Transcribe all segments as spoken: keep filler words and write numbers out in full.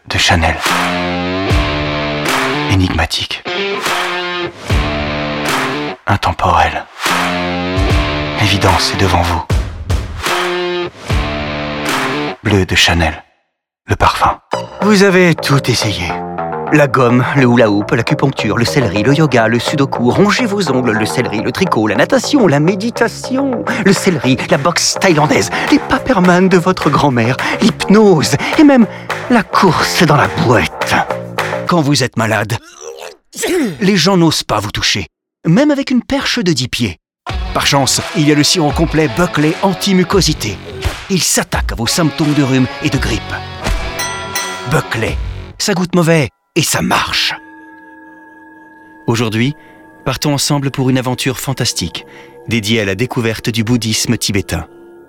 de Chanel. Énigmatique. Intemporel. L'évidence est devant vous. Bleu de Chanel. Le parfum. Vous avez tout essayé. La gomme, le hula-hoop, l'acupuncture, le céleri, le yoga, le sudoku, ronger vos ongles, le céleri, le tricot, la natation, la méditation, le céleri, la boxe thaïlandaise, les paperman de votre grand-mère, l'hypnose et même la course dans la boîte. Quand vous êtes malade, les gens n'osent pas vous toucher, même avec une perche de dix pieds. Par chance, il y a le sirop complet Buckley anti-mucosité. Il s'attaque à vos symptômes de rhume et de grippe. Buckley, ça goûte mauvais et ça marche. Aujourd'hui, partons ensemble pour une aventure fantastique, dédiée à la découverte du bouddhisme tibétain.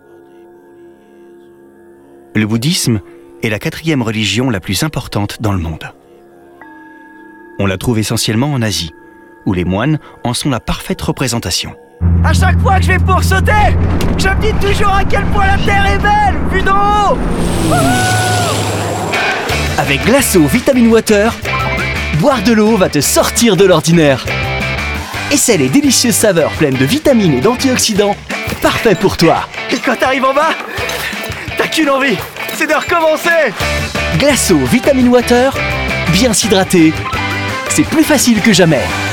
Le bouddhisme est la quatrième religion la plus importante dans le monde. On la trouve essentiellement en Asie, où les moines en sont la parfaite représentation. À chaque fois que je vais pour sauter, je me dis toujours à quel point la Terre est belle, vue d'en haut. Avec Glasso Vitamine Water, boire de l'eau va te sortir de l'ordinaire. Essaie les délicieuses saveurs pleines de vitamines et d'antioxydants, parfait pour toi. Et quand t'arrives en bas, t'as qu'une envie, c'est de recommencer. Glasso Vitamine Water, bien s'hydrater, c'est plus facile que jamais.